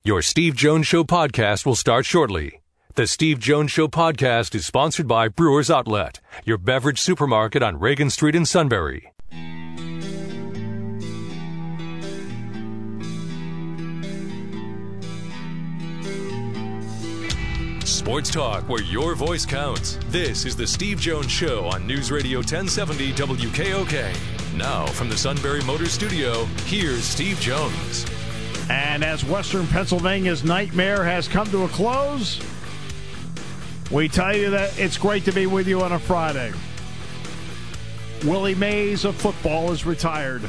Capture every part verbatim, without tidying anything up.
Your Steve Jones Show podcast will start shortly. The Steve Jones Show podcast is sponsored by Brewers Outlet, your beverage supermarket on Reagan Street in Sunbury. Sports talk where your voice counts. This is the Steve Jones Show on News Radio ten seventy W K O K. Now, from the Sunbury Motors Studio, here's Steve Jones. And as Western Pennsylvania's nightmare has come to a close, we tell you that it's great to be with you on a Friday. Willie Mays of football is retired.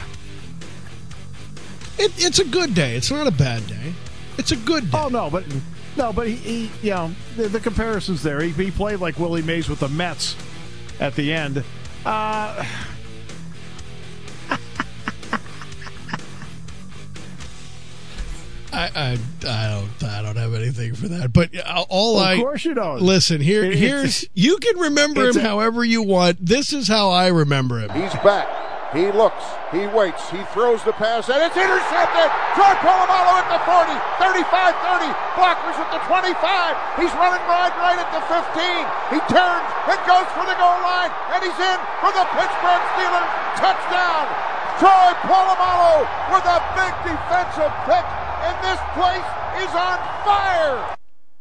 It, it's a good day. It's not a bad day. It's a good day. Oh, no, but no, but he, he you know, the, the comparison's there. He, he played like Willie Mays with the Mets at the end. Uh... I, I I don't I don't have anything for that, but all of I of course you don't. Listen, here it, here's you can remember him a, however you want. This is how I remember him. He's back. He looks. He waits. He throws the pass, and it's intercepted. Troy Polamalu at the forty, thirty-five, thirty. Blockers at the twenty-five. He's running right, right at the fifteen. He turns and goes for the goal line, and he's in for the Pittsburgh Steelers touchdown. Troy Polamalu with a big defensive pick. And this place is on fire.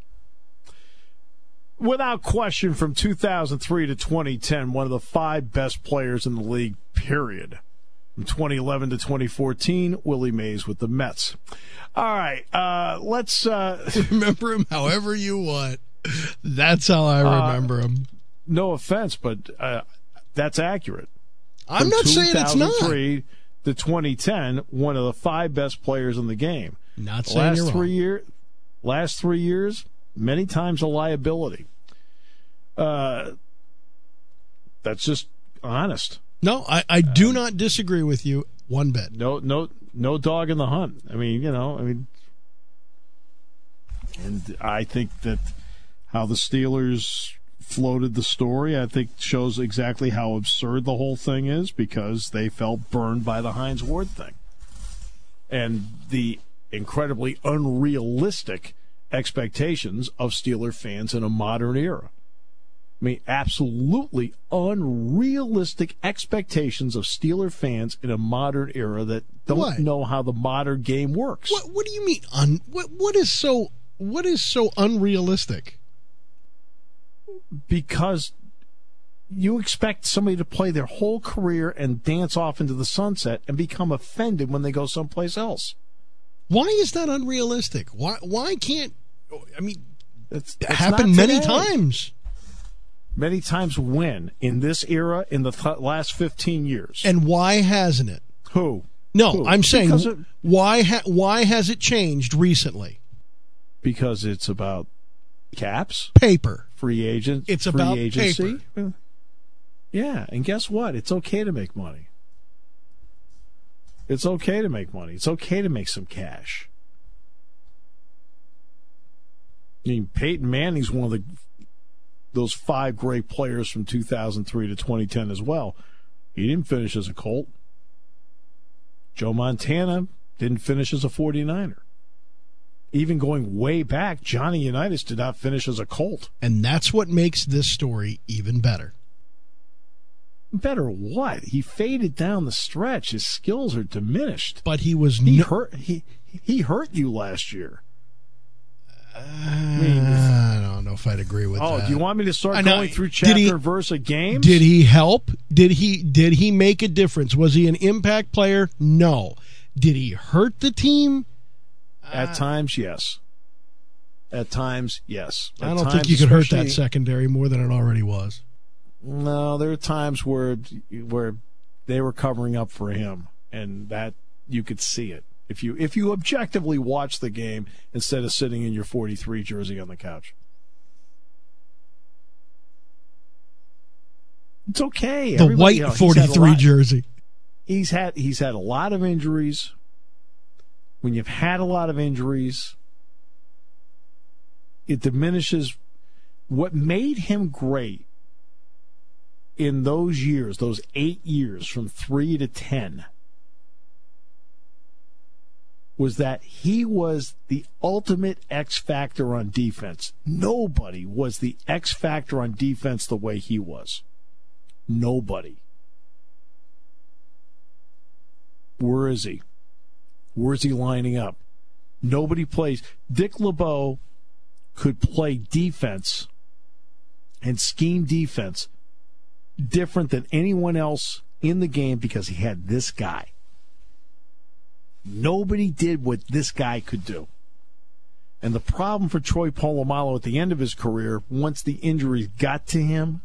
Without question, from two thousand three to twenty ten, one of the five best players in the league, period. From twenty eleven to twenty fourteen, Willie Mays with the Mets. All right, uh, let's... Uh, remember him however you want. That's how I remember uh, him. No offense, but uh, that's accurate. I'm from not saying it's not. two thousand three to twenty ten, one of the five best players in the game. Not saying last you're three wrong. year, last three years, many times a liability. Uh, that's just honest. No, I, I do um, not disagree with you one bit. No, no, no dog in the hunt. I mean, you know, I mean, and I think that how the Steelers floated the story, I think, shows exactly how absurd the whole thing is, because they felt burned by the Hines Ward thing and the incredibly unrealistic expectations of Steeler fans in a modern era. I mean, absolutely unrealistic expectations of Steeler fans in a modern era that don't what? know how the modern game works. What, what do you mean? Un, what, what is so what is so unrealistic? Because you expect somebody to play their whole career and dance off into the sunset and become offended when they go someplace else. Why is that unrealistic? Why why can't I mean it's, it it's happened many times. Many times when? In this era, in the th- last fifteen years. And why hasn't it? Who? No, Who? I'm saying it, why ha- why has it changed recently? Because it's about caps, paper, free agent, it's free about agency. paper. Yeah, and guess what? It's okay to make money. It's okay to make money. It's okay to make some cash. I mean, Peyton Manning's one of the those five great players from two thousand three to twenty ten as well. He didn't finish as a Colt. Joe Montana didn't finish as a forty-niner. Even going way back, Johnny Unitas did not finish as a Colt. And that's what makes this story even better. Better what? He faded down the stretch. His skills are diminished. But he was he no- hurt. He he hurt you last year. Uh, I, mean, I don't know if I'd agree with oh, that. do you want me to start know, going through chapter he, and verse of games? Did he help? Did he did he make a difference? Was he an impact player? No. Did he hurt the team? At uh, times, yes. At times, yes. At I don't times, think you could hurt that secondary more than it already was. No, there are times where where they were covering up for him, and that you could see it. If you if you objectively watch the game instead of sitting in your forty-three jersey on the couch. It's okay. The Everybody, white you know, forty-three lot, jersey. He's had he's had a lot of injuries. When you've had a lot of injuries, it diminishes what made him great in those years, those eight years from three to ten. was that he was the ultimate X factor on defense. Nobody was the X factor on defense the way he was. Nobody. Where is he? Where's he lining up? Nobody plays. Dick LeBeau could play defense and scheme defense different than anyone else in the game because he had this guy. Nobody did what this guy could do. And the problem for Troy Polamalu at the end of his career, once the injuries got to him,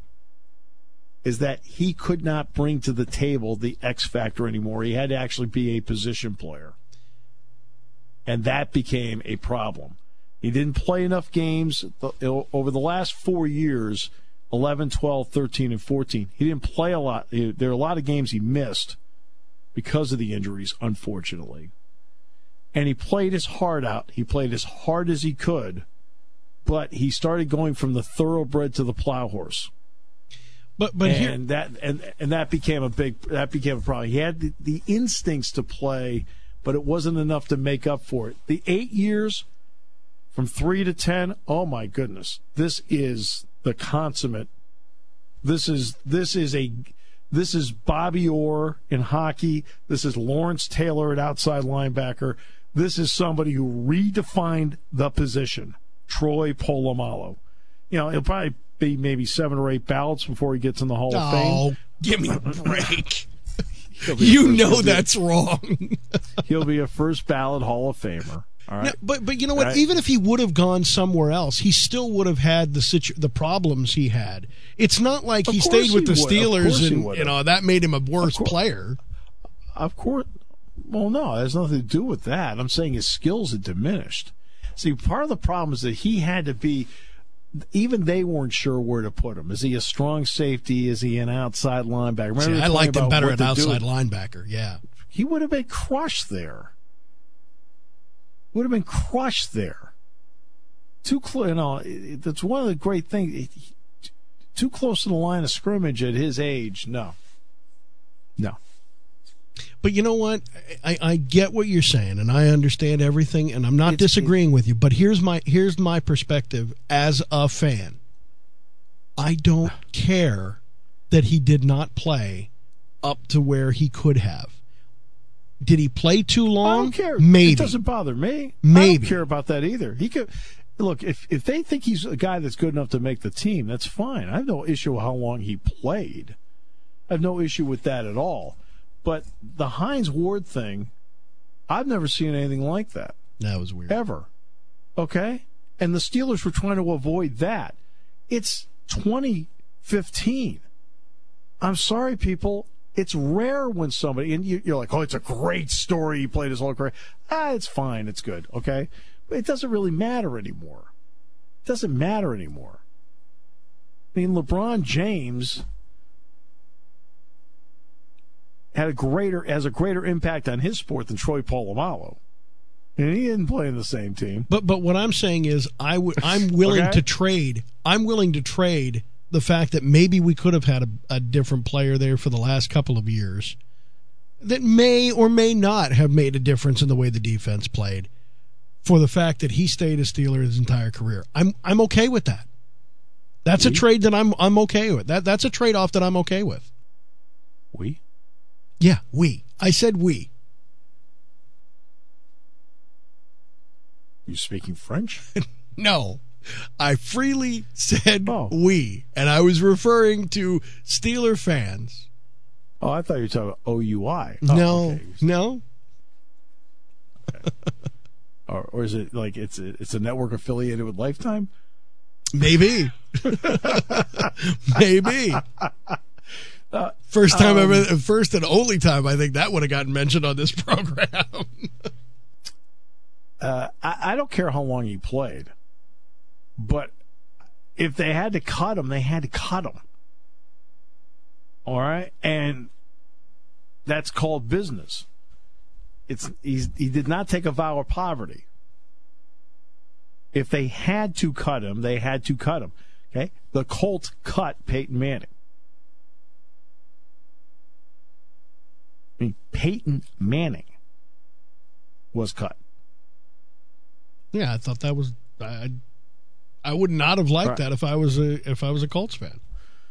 is that he could not bring to the table the X factor anymore. He had to actually be a position player. And that became a problem. He didn't play enough games over the last four years, eleven, twelve, thirteen, and fourteen. He didn't play a lot. There are a lot of games he missed because of the injuries, unfortunately. And he played his heart out. He played as hard as he could, but he started going from the thoroughbred to the plow horse. But but and here, that and and that became a big that became a problem. He had the, the instincts to play, but it wasn't enough to make up for it. The eight years from three to ten, oh my goodness, this is the consummate. This is this is a this is Bobby Orr in hockey. This is Lawrence Taylor at outside linebacker. This is somebody who redefined the position. Troy Polamalu. You know, he'll probably be maybe seven or eight ballots before he gets in the Hall of Fame. Oh, give me a break. You You know that's wrong. He'll be a first ballot Hall of Famer. All right. Yeah, but but you know what? Right. Even if he would have gone somewhere else, he still would have had the situ- the problems he had. It's not like Of he course stayed with he the would. Of course Steelers he and would you have. know that made him a worse course. player. Of course. Well, no, it has nothing to do with that. I'm saying his skills had diminished. See, part of the problem is that he had to be. Even they weren't sure where to put him. Is he a strong safety? Is he an outside linebacker? Remember See, they I were liked talking him about better what at to do? outside linebacker. Yeah. He would have been crushed there. Would have been crushed there. Too close. You know, that's one of the great things. Too close to the line of scrimmage at his age. No. No. But you know what? I, I get what you're saying, and I understand everything, and I'm not It's- disagreeing with you. But here's my here's my perspective as a fan. I don't care that he did not play up to where he could have. Did he play too long? I don't care. Maybe. It doesn't bother me. I Maybe. don't care about that either. He could look if if they think he's a guy that's good enough to make the team, that's fine. I have no issue with how long he played. I have no issue with that at all. But the Hines Ward thing, I've never seen anything like that. That was weird. Ever. Okay? And the Steelers were trying to avoid that. It's twenty fifteen. I'm sorry, people. It's rare when somebody, and you, you're like, oh, it's a great story. He played his whole career. Ah, it's fine. It's good. Okay? But it doesn't really matter anymore. It doesn't matter anymore. I mean, LeBron James had a greater has a greater impact on his sport than Troy Polamalu. And he didn't play in the same team. But but what I'm saying is I w- I'm willing Okay. to trade. I'm willing to trade the fact that maybe we could have had a, a different player there for the last couple of years that may or may not have made a difference in the way the defense played for the fact that he stayed a Steeler his entire career. I'm I'm okay with that. That's a trade that I'm I'm okay with. That that's a trade-off that I'm okay with. We? Yeah, we. I said we. You speaking French? No, I freely said Oh. we, and I was referring to Steeler fans. Oh, I thought you were talking about O U I. Oh, no, okay. no. Or, or is it like it's a, it's a network affiliated with Lifetime? Maybe. Maybe. First time um, ever, first and only time I think that would have gotten mentioned on this program. Uh, I, I don't care how long he played, but if they had to cut him, they had to cut him. All right, and that's called business. It's he's, he did not take a vow of poverty. If they had to cut him, they had to cut him. Okay, the Colts cut Peyton Manning. I mean, Peyton Manning was cut. Yeah, I thought that was I. I would not have liked right. that if I was a if I was a Colts fan.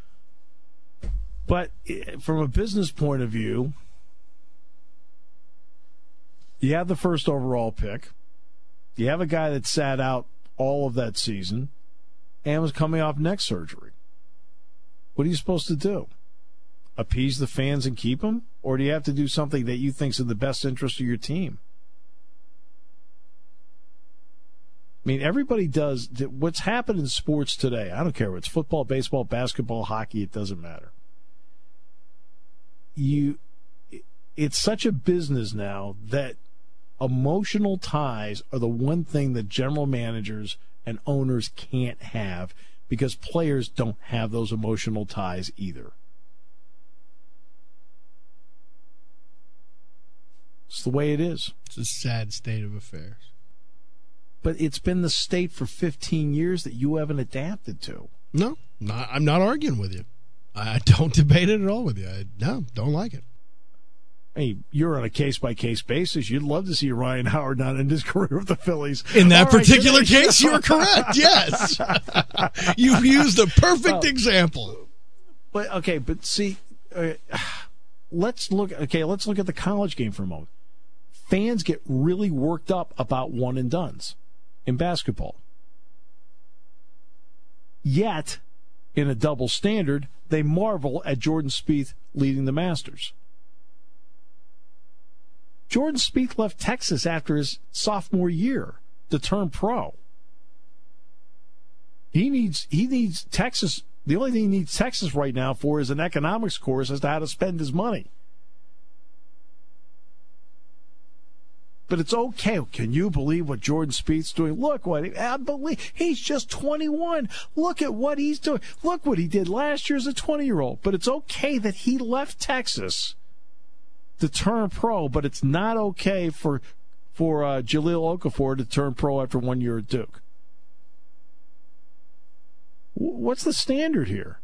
But from a business point of view, you have the first overall pick. You have a guy that sat out all of that season and was coming off neck surgery. What are you supposed to do? Appease the fans and keep him? Or do you have to do something that you think is in the best interest of your team? I mean, everybody does. What's happened in sports today, I don't care if it's football, baseball, basketball, hockey, it doesn't matter. You, it's such a business now that emotional ties are the one thing that general managers and owners can't have because players don't have those emotional ties either. It's the way it is. It's a sad state of affairs. But it's been the state for fifteen years that you haven't adapted to. No, not, I'm not arguing with you. I don't debate it at all with you. I, no, don't like it. Hey, you're on a case-by-case basis. You'd love to see Ryan Howard not end his career with the Phillies. In that all right, particular today, case, you're correct, yes. You've used a perfect oh. example. But okay, but see, uh, let's look. Okay, let's look at the college game for a moment. Fans get really worked up about one and dones in basketball. Yet, in a double standard, they marvel at Jordan Spieth leading the Masters. Jordan Spieth left Texas after his sophomore year to turn pro. He needs he needs Texas. The only thing he needs Texas right now for is an economics course as to how to spend his money. But it's okay. Can you believe what Jordan Spieth's doing? Look what he, I believe he's just twenty-one. Look at what he's doing. Look what he did last year as a twenty-year-old. But it's okay that he left Texas to turn pro, but it's not okay for for uh, Jahlil Okafor to turn pro after one year at Duke. W- what's the standard here?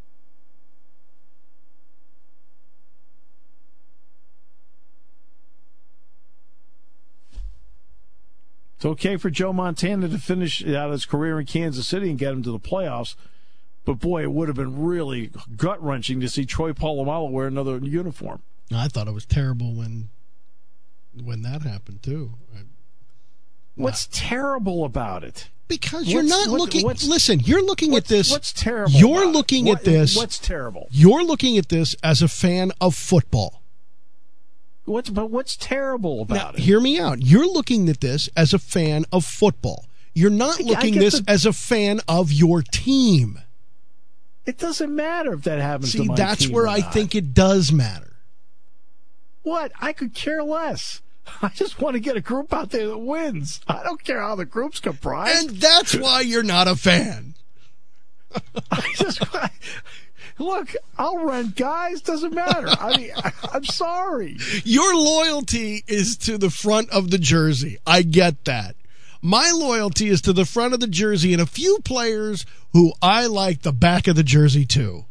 It's okay for Joe Montana to finish out his career in Kansas City and get him to the playoffs, but boy, it would have been really gut-wrenching to see Troy Polamalu wear another uniform. I thought it was terrible when when that happened too. I, what's not, terrible about it? Because you're what's, not what, looking. What's, listen, you're looking at this. What's terrible? You're about looking it? at What, this. What's terrible? You're looking at this as a fan of football. What's but what's terrible about now, it? Hear me out. You're looking at this as a fan of football. You're not I, looking I at this the, as a fan of your team. It doesn't matter if that happens See, to my that's team where or I not. think it does matter. What? I could care less. I just want to get a group out there that wins. I don't care how the group's comprised. And that's why you're not a fan. I just look, I'll rent guys, doesn't matter. I mean, I, I'm sorry. Your loyalty is to the front of the jersey. I get that. My loyalty is to the front of the jersey and a few players who I like the back of the jersey too.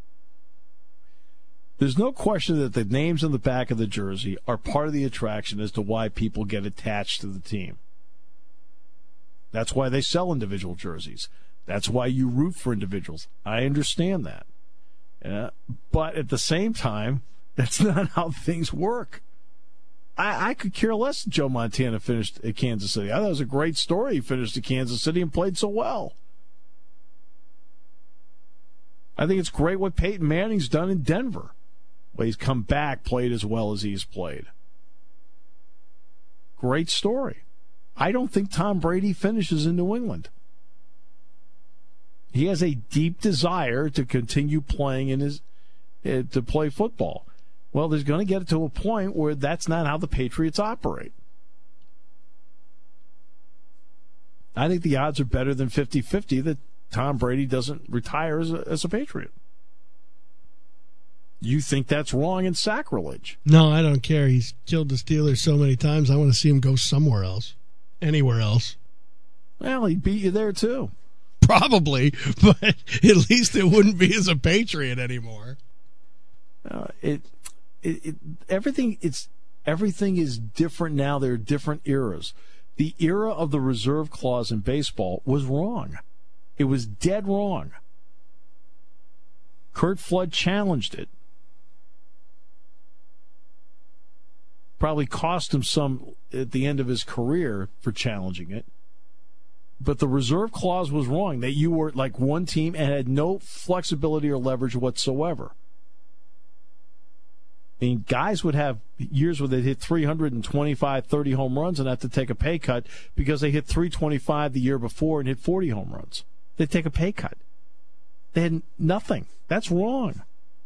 There's no question that the names on the back of the jersey are part of the attraction as to why people get attached to the team. That's why they sell individual jerseys. That's why you root for individuals. I understand that. Uh, but at the same time, that's not how things work. I, I could care less that Joe Montana finished at Kansas City. I thought it was a great story. He finished at Kansas City and played so well. I think it's great what Peyton Manning's done in Denver. Well, he's come back, played as well as he's played. Great story. I don't think Tom Brady finishes in New England. He has a deep desire to continue playing in his uh, to play football. Well, there's going to get to a point where that's not how the Patriots operate. I think the odds are better than fifty-fifty that Tom Brady doesn't retire as a, as a Patriot. You think that's wrong and sacrilege. No, I don't care. He's killed the Steelers so many times. I want to see him go somewhere else. Anywhere else. Well, he beat you there, too. Probably, but at least it wouldn't be as a Patriot anymore. Uh, it, it, it, everything, it's, everything is different now. There are different eras. the era of the reserve clause in baseball was wrong. It was dead wrong. Curt Flood challenged it. Probably cost him some at the end of his career for challenging it. But the reserve clause was wrong, that you were like one team and had no flexibility or leverage whatsoever. I mean, guys would have years where they'd hit three twenty-five, thirty home runs and have to take a pay cut because they hit three twenty-five the year before and hit forty home runs. They'd take a pay cut. They had nothing. That's wrong.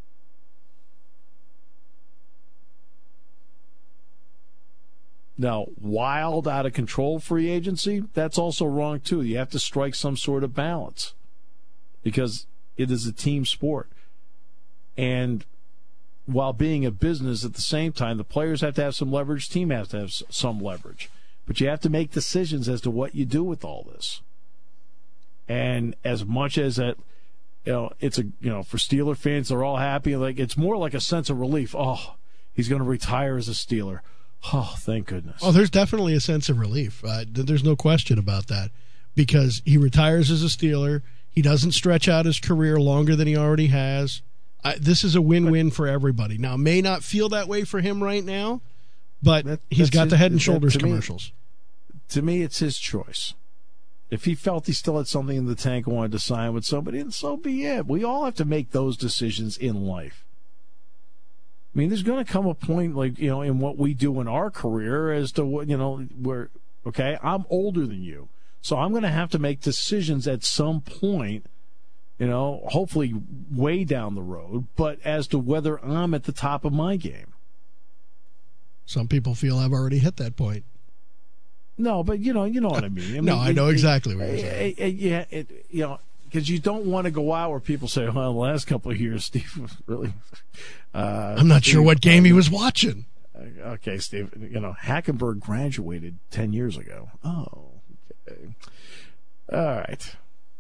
Now, wild, out of control free agency, that's also wrong too. You have to strike some sort of balance because it is a team sport. And while being a business at the same time, the players have to have some leverage, team has to have some leverage. But you have to make decisions as to what you do with all this. And as much as that, you know, it's a, you know, for Steeler fans, they're all happy. Like, it's more like a sense of relief. Oh, he's going to retire as a Steeler. Oh, thank goodness. Oh, there's definitely a sense of relief. Uh, there's no question about that because he retires as a Steeler. He doesn't stretch out his career longer than he already has. I, this is a win-win for everybody. Now, it may not feel that way for him right now, but that, he's got his, the Head and Shoulders to commercials. Me, to me, it's his choice. If he felt he still had something in the tank and wanted to sign with somebody, and so be it. We all have to make those decisions in life. I mean, there's going to come a point, like, you know, in what we do in our career as to what, you know, where, okay, I'm older than you. So I'm going to have to make decisions at some point, you know, hopefully way down the road, but as to whether I'm at the top of my game. Some people feel I've already hit that point. No, but, you know, you know what I mean. I mean no, I know it, exactly it, what you're saying. It, it, yeah, it, you know, because you don't want to go out where people say, well, the last couple of years, Steve was really... Uh, I'm not Steve, sure what game he was watching. Okay, Steve, you know, Hackenberg graduated ten years ago. Oh, okay. All right.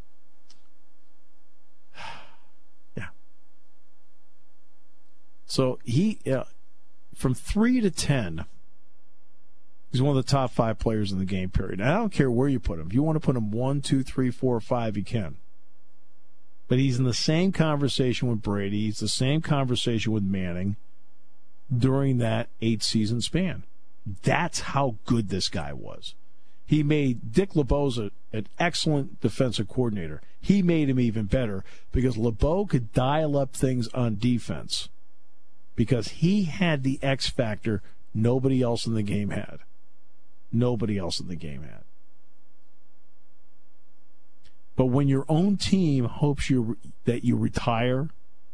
Yeah. So he, uh, from three to ten, he's one of the top five players in the game, period. And I don't care where you put him. If you want to put him one, two, three, four, or five, you can. But he's in the same conversation with Brady. He's the same conversation with Manning during that eight-season span. That's how good this guy was. He made Dick LeBeau an excellent defensive coordinator. He made him even better because LeBeau could dial up things on defense because he had the X factor nobody else in the game had. Nobody else in the game had. But when your own team hopes you that you retire,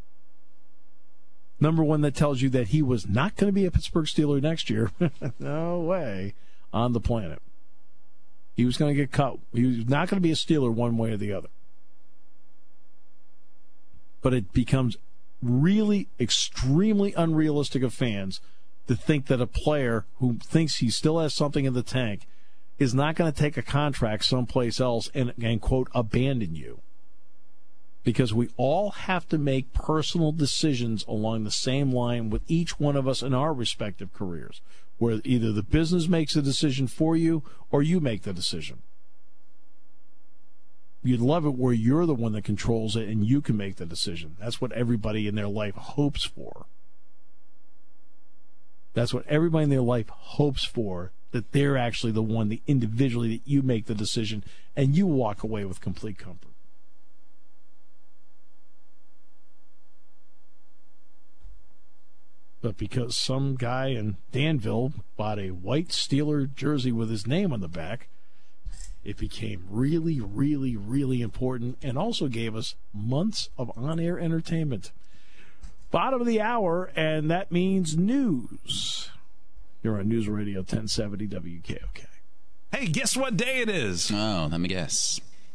number one, that tells you that he was not going to be a Pittsburgh Steeler next year. No way on the planet. He was going to get cut. He was not going to be a Steeler one way or the other. But it becomes really extremely unrealistic of fans to think that a player who thinks he still has something in the tank is not going to take a contract someplace else and, and, quote, abandon you. Because we all have to make personal decisions along the same line with each one of us in our respective careers, where either the business makes a decision for you or you make the decision. You'd love it where you're the one that controls it and you can make the decision. That's what everybody in their life hopes for. That's what everybody in their life hopes for, that they're actually the one, the individually, that you make the decision and you walk away with complete comfort. But because some guy in Danville bought a white Steeler jersey with his name on the back, it became really, really, really important and also gave us months of on-air entertainment. Bottom of the hour, and that means news. You're on News Radio ten seventy W K O K. Hey, guess what day it is? Oh, let me guess.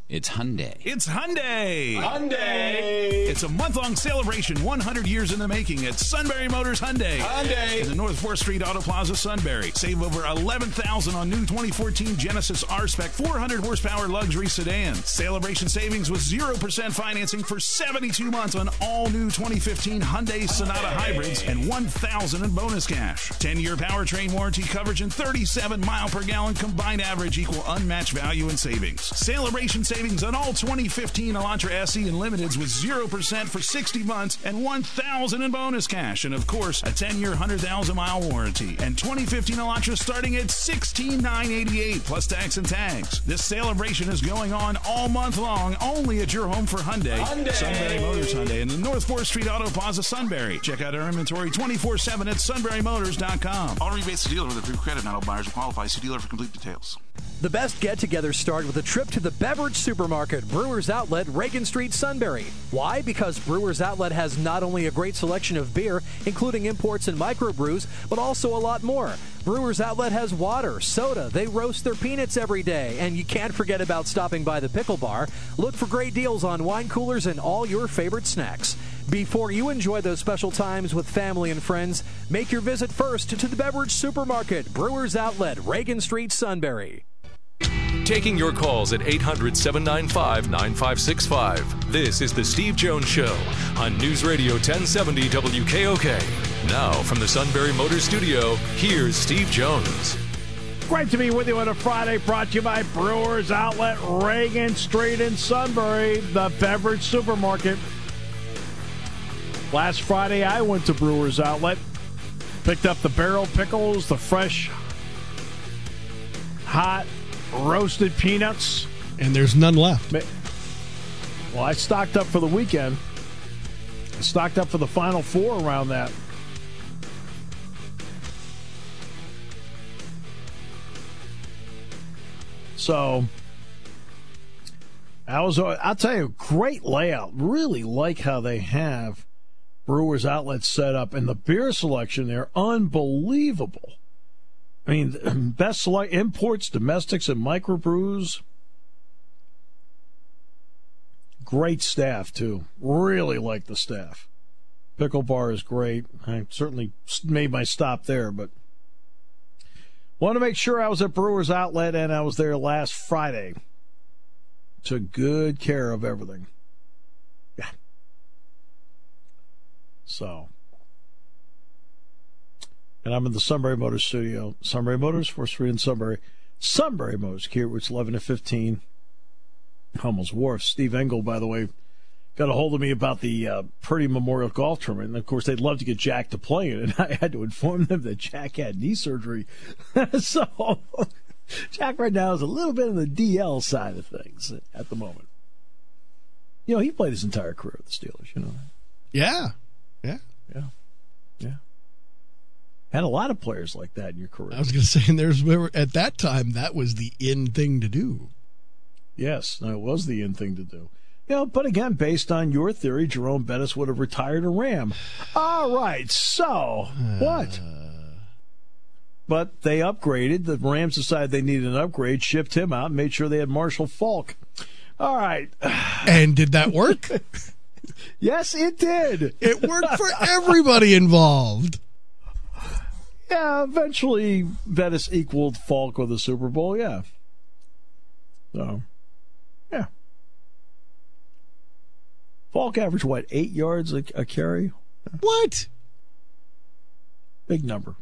It's Hyundai. It's Hyundai. Hyundai. It's a month-long celebration, one hundred years in the making at Sunbury Motors Hyundai. Hyundai. In the North fourth Street Auto Plaza, Sunbury. Save over eleven thousand dollars on new twenty fourteen Genesis R-Spec four hundred horsepower luxury sedan. Celebration savings with zero percent financing for seventy-two months on all new twenty fifteen Hyundai Sonata Hyundai. Hybrids and one thousand dollars in bonus cash. ten-year powertrain warranty coverage and thirty-seven mile per gallon combined average equal unmatched value and savings. Celebration savings Savings on all twenty fifteen Elantra S E and Limiteds with zero percent for sixty months and one thousand dollars in bonus cash. And, of course, a ten-year, one hundred thousand mile warranty. And twenty fifteen Elantra starting at sixteen thousand nine hundred eighty-eight dollars plus tax and tags. This celebration is going on all month long only at your home for Hyundai. Hyundai. Sunbury Motors Hyundai in the North fourth Street Auto Plaza, Sunbury. Check out our inventory twenty-four seven at sunbury motors dot com. All rebates to dealer with approved credit. Not all buyers will qualify. See dealer for complete details. The best get-togethers start with a trip to the beverage supermarket, Brewers Outlet, Reagan Street, Sunbury. Why? Because Brewers Outlet has not only a great selection of beer, including imports and microbrews, but also a lot more. Brewers Outlet has water, soda, they roast their peanuts every day, and you can't forget about stopping by the Pickle Bar. Look for great deals on wine coolers and all your favorite snacks. Before you enjoy those special times with family and friends, make your visit first to the beverage supermarket, Brewers Outlet, Reagan Street, Sunbury. Taking your calls at eight hundred, seven nine five, nine five six five. This is The Steve Jones Show on News Radio ten seventy W K O K. Now, from the Sunbury Motors Studio, here's Steve Jones. Great to be with you on a Friday, brought to you by Brewers Outlet, Reagan Street in Sunbury, the beverage supermarket. Last Friday, I went to Brewers Outlet, picked up the barrel pickles, the fresh, hot, roasted peanuts. And there's none left. Well, I stocked up for the weekend. I stocked up for the Final Four around that. So, I was, I'll tell you, great layout. Really like how they have Brewers Outlet set up. And the beer selection there, unbelievable. I mean, best select imports, domestics, and microbrews. Great staff, too. Really like the staff. Pickle Bar is great. I certainly made my stop there, but want to make sure I was at Brewers Outlet, and I was there last Friday. Took good care of everything. Yeah. So. And I'm in the Sunbury Motors studio. Sunbury Motors, fourth Street in Sunbury. Sunbury Motors, here, which is eleven to fifteen. Hummel's Wharf. Steve Engel, by the way, got a hold of me about the uh, Purdy Memorial Golf Tournament. And, of course, they'd love to get Jack to play in it. And I had to inform them that Jack had knee surgery. So, Jack right now is a little bit on the D L side of things at the moment. You know, he played his entire career with the Steelers, you know that? Yeah. Yeah. Yeah. Yeah. Had a lot of players like that in your career. I was going to say, and there's at that time, that was the in thing to do. Yes, no, it was the in thing to do. You know, but again, based on your theory, Jerome Bettis would have retired a Ram. All right, so uh, what? But they upgraded. The Rams decided they needed an upgrade, shipped him out, and made sure they had Marshall Faulk. All right. And did that work? Yes, it did. It worked for everybody involved. Yeah, eventually Bettis equaled Falk with the Super Bowl, yeah. So, yeah. Falk averaged, what, eight yards a, a carry? What? Big number.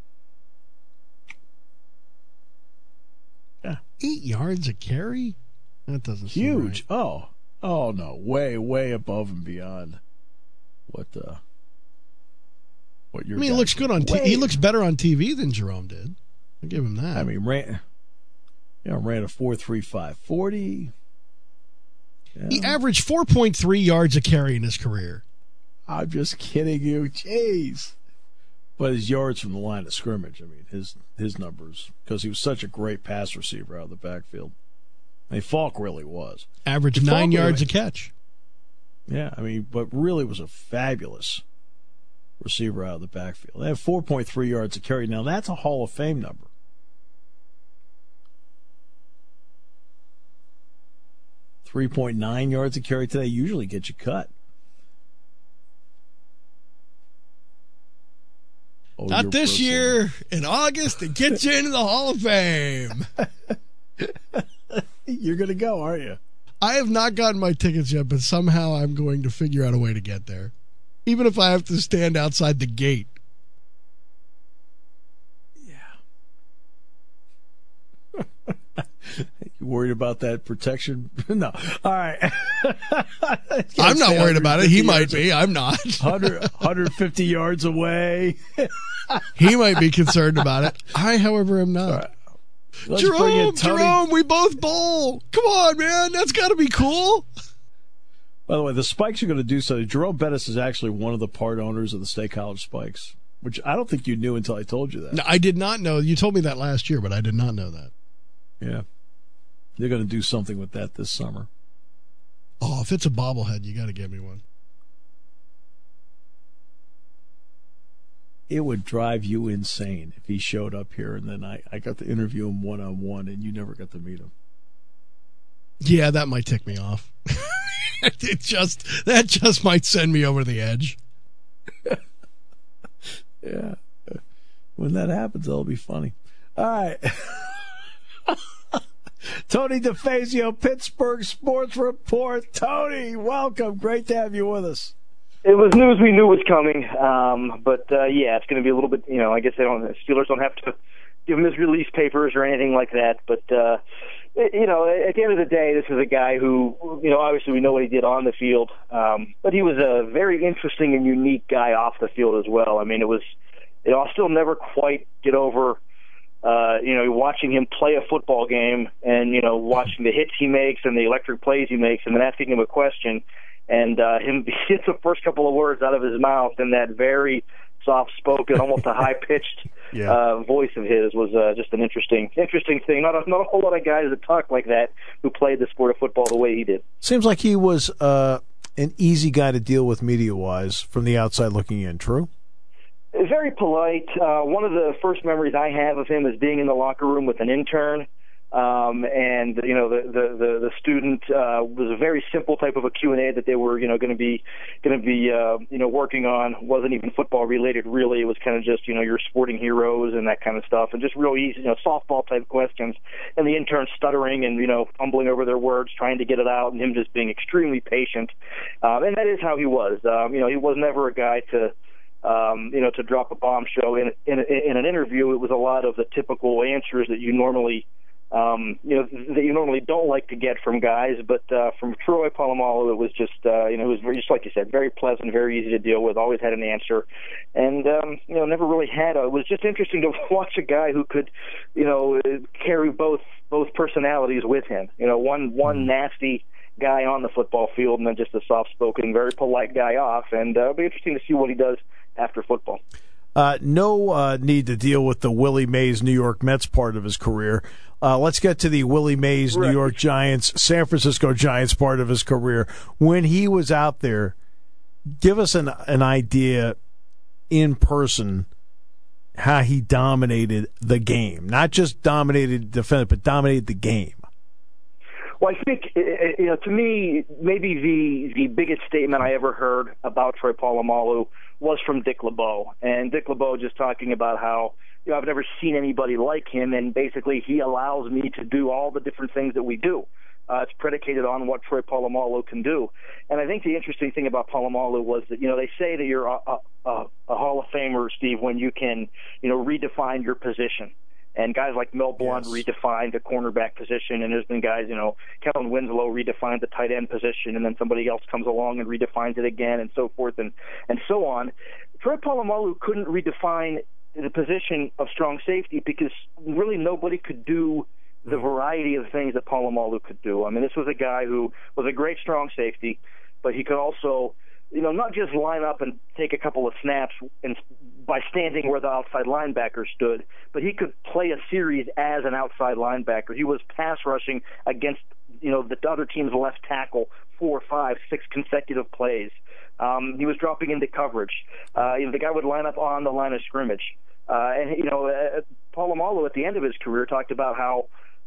Yeah. Eight yards a carry? That doesn't seem huge. Right. Oh, oh no, way, way above and beyond what uh what you're. I mean, he looks good on T V. He looks better on T V than Jerome did. I give him that. I mean, ran, you know, ran a four three five forty. Yeah. He averaged four point three yards a carry in his career. I'm just kidding you. Jeez. But his yards from the line of scrimmage, I mean, his his numbers, because he was such a great pass receiver out of the backfield. I mean, Falk really was. Averaged nine yards a catch. Yeah, I mean, but really was a fabulous receiver out of the backfield. They have four point three yards a carry. Now, that's a Hall of Fame number. three point nine yards a carry today usually gets you cut. Oh, Not this bristling. year. In August, it gets you into the Hall of Fame. You're going to go, aren't you? I have not gotten my tickets yet, but somehow I'm going to figure out a way to get there. Even if I have to stand outside the gate. Yeah. You worried about that protection? No. All right. I'm not worried about it. He might be. I'm not. one hundred, one hundred fifty yards away. He might be concerned about it. I, however, am not. Right. Let's bring Jerome, in Tony. Jerome, we both bowl. Come on, man. That's got to be cool. By the way, the Spikes are going to do so. Jerome Bettis is actually one of the part owners of the State College Spikes, which I don't think you knew until I told you that. No, I did not know. You told me that last year, but I did not know that. Yeah. They're going to do something with that this summer. Oh, if it's a bobblehead, you got to get me one. It would drive you insane if he showed up here and then I, I got to interview him one-on-one and you never got to meet him. Yeah, that might tick me off. It just that just might send me over the edge. Yeah. When that happens, it'll be funny. All right. Tony DeFazio, Pittsburgh Sports Report. Tony, welcome. Great to have you with us. It was news we knew was coming, um, but uh, yeah, it's going to be a little bit. You know, I guess they don't. Steelers don't have to give him his release papers or anything like that. But uh, you know, at the end of the day, this is a guy who, you know, obviously we know what he did on the field, um, but he was a very interesting and unique guy off the field as well. I mean, it was, you know, I'll still never quite get over. Uh, you know, watching him play a football game and, you know, watching the hits he makes and the electric plays he makes and then asking him a question and uh, him get the first couple of words out of his mouth in that very soft-spoken, almost a high-pitched yeah. uh, voice of his was uh, just an interesting interesting thing. Not a, not a whole lot of guys that talk like that who played the sport of football the way he did. Seems like he was uh, an easy guy to deal with media-wise from the outside looking in, true? Very polite. Uh, one of the first memories I have of him is being in the locker room with an intern. Um, and, you know, the, the, the, the student, uh, was a very simple type of a Q and A that they were, you know, going to be, going to be, uh, you know, working on. Wasn't even football related, really. It was kind of just, you know, your sporting heroes and that kind of stuff, and just real easy, you know, softball type questions. And the intern stuttering and, you know, fumbling over their words, trying to get it out, and him just being extremely patient. Um, and that is how he was. Um, you know, he was never a guy to, Um, you know, to drop a bombshell in, in in an interview. It was a lot of the typical answers that you normally, um, you know, that you normally don't like to get from guys. But uh, from Troy Polamalu, it was just, uh, you know, it was very, just like you said, very pleasant, very easy to deal with. Always had an answer, and um, you know, never really had a. It was just interesting to watch a guy who could, you know, carry both both personalities with him. You know, one one nasty guy on the football field, and then just a soft-spoken, very polite guy off. And uh, it'll be interesting to see what he does after football. Uh, no uh, need to deal with the Willie Mays New York Mets part of his career. Uh, let's get to the Willie Mays New York Giants, San Francisco Giants part of his career. When he was out there, give us an an idea in person how he dominated the game. Not just dominated defense, but dominated the game. Well, I think, you know, to me, maybe the the biggest statement I ever heard about Troy Polamalu was from Dick LeBeau. And Dick LeBeau just talking about how, you know, I've never seen anybody like him, and basically he allows me to do all the different things that we do. Uh, it's predicated on what Troy Polamalu can do. And I think the interesting thing about Polamalu was that, you know, they say that you're a, a, a, a Hall of Famer, Steve, when you can, you know, redefine your position. And guys like Mel Blount yes. redefined the cornerback position, and there's been guys, you know, Kellen Winslow redefined the tight end position, and then somebody else comes along and redefines it again, and so forth and, and so on. Troy Polamalu couldn't redefine the position of strong safety because really nobody could do the variety of things that Polamalu could do. I mean, this was a guy who was a great strong safety, but he could also, you know, not just line up and take a couple of snaps and by standing where the outside linebacker stood, but he could play a series as an outside linebacker. He was pass rushing against, you know, the other team's left tackle four, five, six consecutive plays. Um, he was dropping into coverage. Uh, you know, the guy would line up on the line of scrimmage. Uh, and, you know, uh, Polamalu at the end of his career talked about how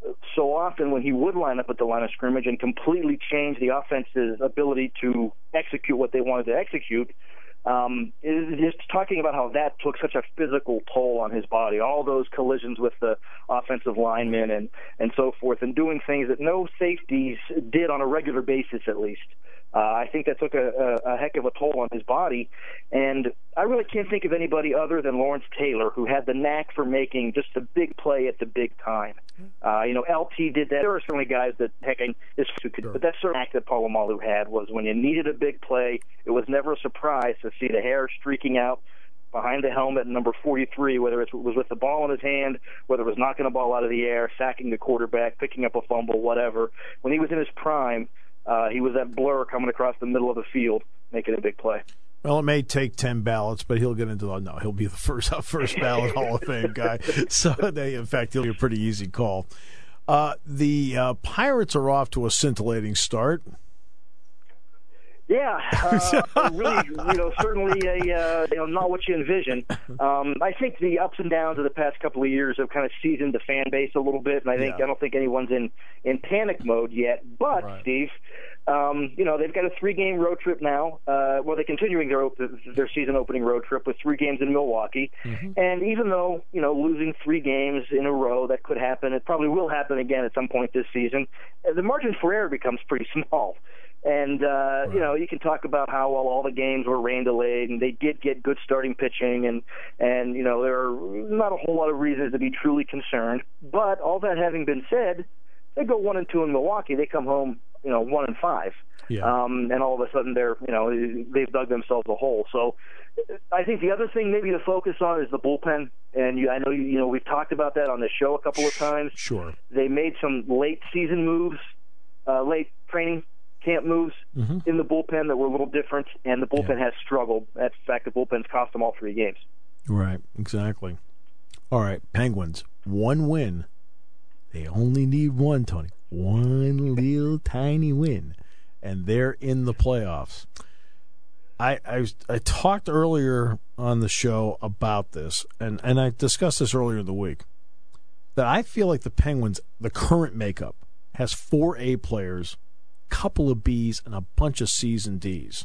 so often when he would line up at the line of scrimmage and completely change the offense's ability to execute what they wanted to execute, um, is just talking about how that took such a physical toll on his body, all those collisions with the offensive linemen and, and so forth, and doing things that no safeties did on a regular basis at least. Uh, I think that took a, a, a heck of a toll on his body, and I really can't think of anybody other than Lawrence Taylor who had the knack for making just a big play at the big time. Uh, you know, L T did that. There are certainly guys that, heck, this could, but that certain act that Polamalu had was when you needed a big play, it was never a surprise to see the hair streaking out behind the helmet, number forty-three, whether it was with the ball in his hand, whether it was knocking a ball out of the air, sacking the quarterback, picking up a fumble, whatever. When he was in his prime, Uh, he was that blur coming across the middle of the field, making a big play. Well, it may take ten ballots, but he'll get into the no. He'll be the first first ballot Hall of Fame guy. So, they, in fact, he'll be a pretty easy call. Uh, the uh, Pirates are off to a scintillating start. Yeah, uh, really, you know, certainly a uh, you know not what you envision. Um, I think the ups and downs of the past couple of years have kind of seasoned the fan base a little bit, and I think yeah. I don't think anyone's in, in panic mode yet. But right. Steve, um, you know, they've got a three-game road trip now. Uh, well, they're continuing their op- their season opening road trip with three games in Milwaukee, mm-hmm. and even though you know losing three games in a row that could happen, it probably will happen again at some point this season. The margin for error becomes pretty small. And, uh, right. you know, you can talk about how, well, all the games were rain delayed, and they did get good starting pitching, and, and you know, there are not a whole lot of reasons to be truly concerned. But all that having been said, they go one and two in Milwaukee. They come home, you know, one and five. Yeah. Um, and all of a sudden they're, you know, they've dug themselves a hole. So I think the other thing maybe to focus on is the bullpen. And you, I know, you, you know, we've talked about that on the show a couple of times. Sure. They made some late season moves, uh, late training camp moves mm-hmm. in the bullpen that were a little different, and the bullpen yeah. has struggled. In fact, the bullpen's cost them all three games. Right, exactly. All right, Penguins, one win. They only need one, Tony. One little tiny win, and they're in the playoffs. I, I, was, I talked earlier on the show about this, and, and I discussed this earlier in the week, that I feel like the Penguins, the current makeup, has four A players, couple of B's, and a bunch of C's and D's.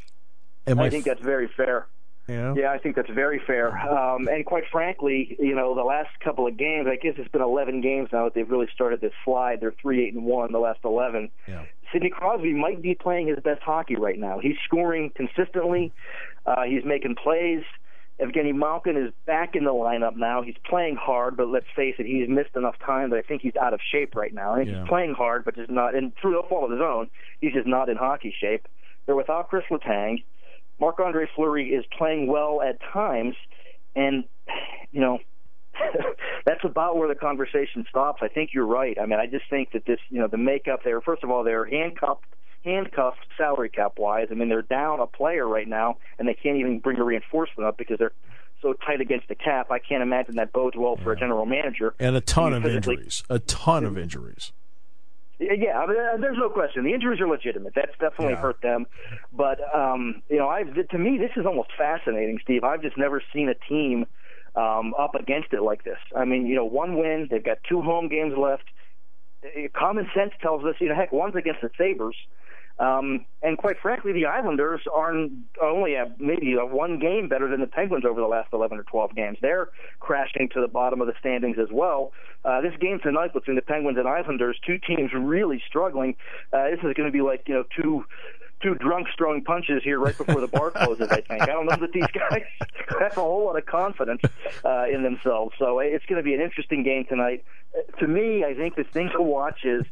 Am I I think f- that's very fair. Yeah, yeah, I think that's very fair. Um, and quite frankly, you know, the last couple of games, I guess it's been eleven games now that they've really started this slide. They're three eight and one the last eleven. Yeah. Sidney Crosby might be playing his best hockey right now. He's scoring consistently. Uh, he's making plays. Evgeny Malkin is back in the lineup now. He's playing hard, but let's face it, he's missed enough time that I think he's out of shape right now. I think yeah. he's playing hard, but just not, and through no fault of his own, he's just not in hockey shape. They're without Chris Letang. Marc-Andre Fleury is playing well at times, and, you know, that's about where the conversation stops. I think you're right. I mean, I just think that this, you know, the makeup there, first of all, they're handcuffed handcuffed salary cap wise. I mean, they're down a player right now, and they can't even bring a reinforcement up because they're so tight against the cap. I can't imagine that bodes well for yeah. a general manager. And a ton of injuries. A ton of injuries. Yeah, I mean, there's no question. The injuries are legitimate. That's definitely yeah. hurt them. But, um, you know, I've, to me, this is almost fascinating, Steve. I've just never seen a team um, up against it like this. I mean, you know, one win. They've got two home games left. Common sense tells us, you know, heck, one's against the Sabres. Um, and quite frankly, the Islanders are only a, maybe a one game better than the Penguins over the last eleven or twelve games. They're crashing to the bottom of the standings as well. Uh, this game tonight between the Penguins and Islanders, two teams really struggling. Uh, this is going to be like, you know, two two drunks throwing punches here right before the bar closes, I think. I don't know that these guys have a whole lot of confidence uh, in themselves. So it's going to be an interesting game tonight. To me, I think the thing to watch is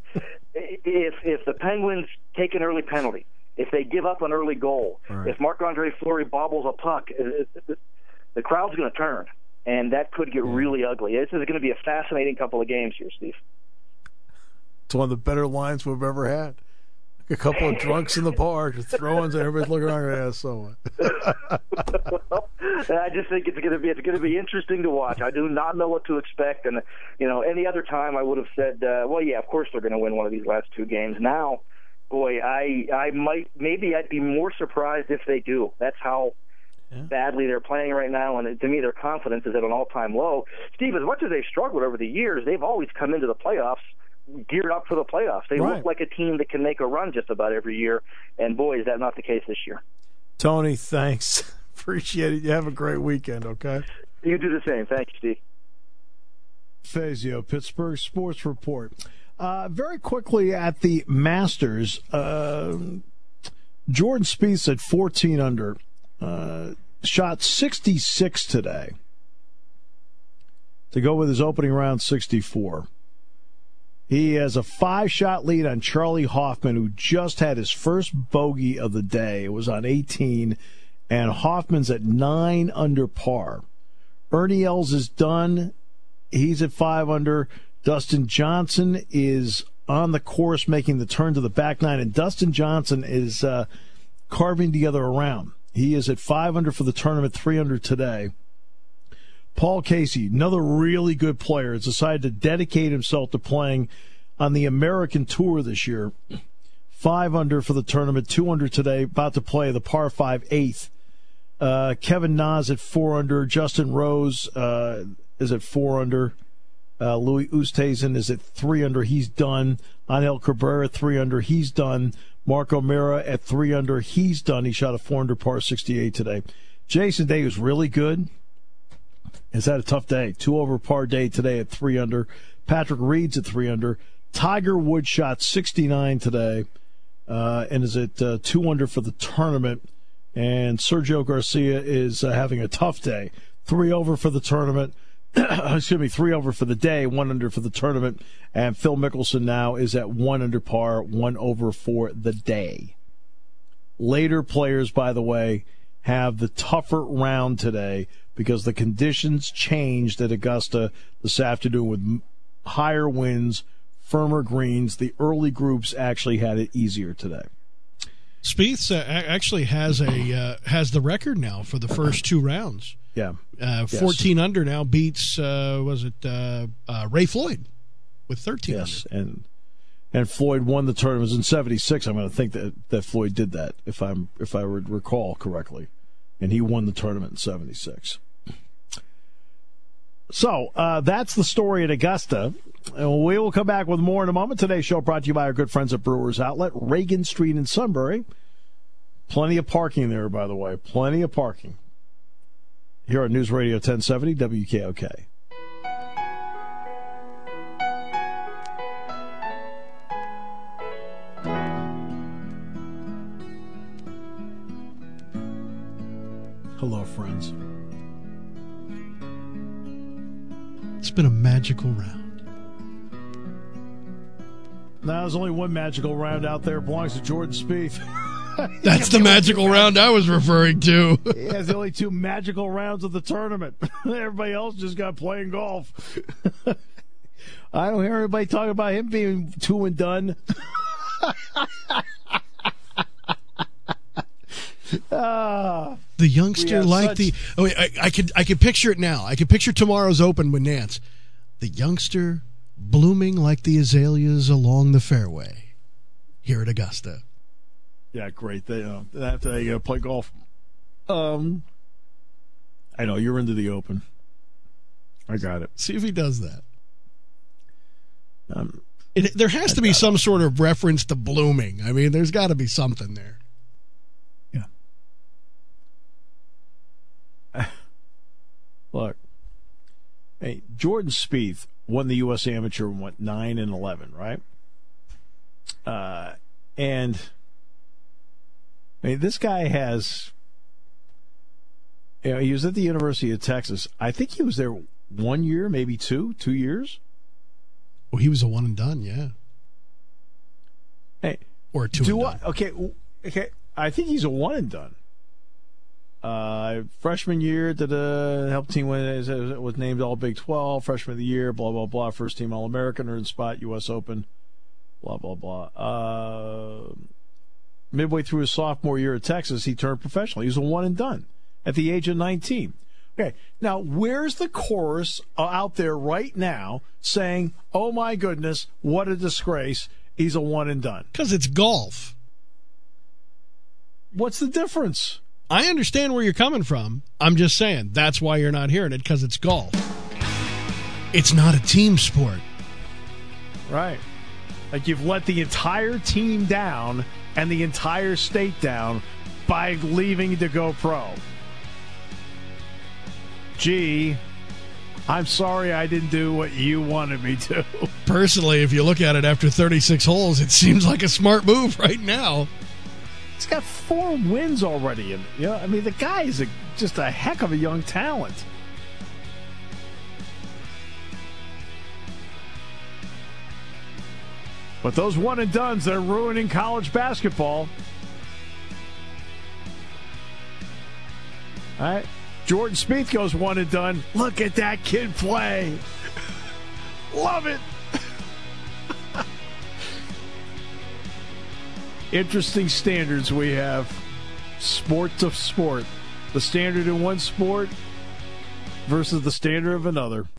if if the Penguins take an early penalty, if they give up an early goal, right. if Marc-Andre Fleury bobbles a puck, the crowd's going to turn, and that could get yeah. really ugly. This is going to be a fascinating couple of games here, Steve. It's one of the better lines we've ever had. A couple of drunks in the bar, just throwing, and everybody's looking around. Yeah, so well, I just think it's going to be it's going to be interesting to watch. I do not know what to expect, and you know, any other time I would have said, uh, well, yeah, of course they're going to win one of these last two games. Now, boy, I I might maybe I'd be more surprised if they do. That's how yeah. badly they're playing right now, and to me, their confidence is at an all-time low. Steve, as much as they've struggled over the years, they've always come into the playoffs geared up for the playoffs. They right. look like a team that can make a run just about every year, and boy, is that not the case this year. Tony, thanks. Appreciate it. You have a great weekend, okay? You do the same. Thank you, Steve. Fazio, Pittsburgh Sports Report. Uh, very quickly at the Masters, uh, Jordan Spieth at fourteen under, uh, shot sixty-six today to go with his opening round sixty-four. He has a five-shot lead on Charlie Hoffman, who just had his first bogey of the day. It was on eighteen, and Hoffman's at nine under par. Ernie Els is done. He's at five under. Dustin Johnson is on the course making the turn to the back nine, and Dustin Johnson is uh, carving together a round. He is at five under for the tournament, three under today. Paul Casey, another really good player, has decided to dedicate himself to playing on the American Tour this year. Five under for the tournament, two under today, about to play the par five eighth. Uh, Kevin Nas at four under. Justin Rose uh, is at four under. Uh, Louis Oosthuizen is at three under. He's done. Angel Cabrera at three under. He's done. Mark O'Meara at three under. He's done. He shot a four under par sixty-eight today. Jason Day was really good. Has had a tough day. Two over par day today at three under. Patrick Reed's at three under. Tiger Woods shot sixty-nine today uh, and is at uh, two under for the tournament. And Sergio Garcia is uh, having a tough day. Three over for the tournament. Excuse me, three over for the day, one under for the tournament. And Phil Mickelson now is at one under par, one over for the day. Later players, by the way, have the tougher round today because the conditions changed at Augusta this afternoon with higher winds, firmer greens. The early groups actually had it easier today. Spieth uh, actually has a uh, has the record now for the first two rounds. Yeah, uh, fourteen yes. under now beats uh, was it uh, uh, Ray Floyd with thirteen. Yes, under. and and Floyd won the tournament. It was in seventy-six. I'm going to think that, that Floyd did that if I'm if I would recall correctly, and he won the tournament in seventy-six. So uh, that's the story at Augusta. And we will come back with more in a moment. Today's show brought to you by our good friends at Brewers Outlet, Reagan Street in Sunbury. Plenty of parking there, by the way. Plenty of parking. Here on News Radio ten seventy W K O K. Hello, friends. It's been a magical round. Now, there's only one magical round out there. It belongs to Jordan Spieth. That's the magical round I was referring to. He has the only two magical rounds of the tournament. Everybody else just got playing golf. I don't hear everybody talking about him being two and done. uh, the youngster like such... the. Oh, wait, I, I could I could picture it now. I could picture tomorrow's Open with Nance. The youngster blooming like the azaleas along the fairway here at Augusta. Yeah, great. They, uh, after they uh, play golf. Um, I know, you're into the Open. I got it. See if he does that. Um, it, there has to be some it. sort of reference to blooming. I mean, there's got to be something there. Yeah. Look, hey, Jordan Spieth won the U S Amateur and went nine and eleven, right? Uh, and I mean, this guy has, you know, he was at the University of Texas. I think he was there one year, maybe two, two years. Well, he was a one and done, yeah. Hey, or a two do and I, done. Okay, okay. I think he's a one and done. Uh, freshman year, did a help team win, was named All Big twelve. Freshman of the year, blah blah blah. First team All American, earned spot U S Open, blah blah blah. Uh, midway through his sophomore year at Texas, he turned professional. He was a one and done at the age of nineteen. Okay, now where's the chorus out there right now saying, "Oh my goodness, what a disgrace! He's a one and done." Because it's golf. What's the difference? I understand where you're coming from. I'm just saying that's why you're not hearing it, because it's golf. It's not a team sport. Right. Like you've let the entire team down and the entire state down by leaving to go pro. Gee, I'm sorry I didn't do what you wanted me to. Personally, if you look at it after thirty-six holes, it seems like a smart move right now. He's got four wins already. And, you know, I mean, the guy is a, just a heck of a young talent. But those one and dones, they're ruining college basketball. All right. Jordan Spieth goes one and done. Look at that kid play. Love it. Interesting standards we have. Sport to sport. The standard in one sport versus the standard of another.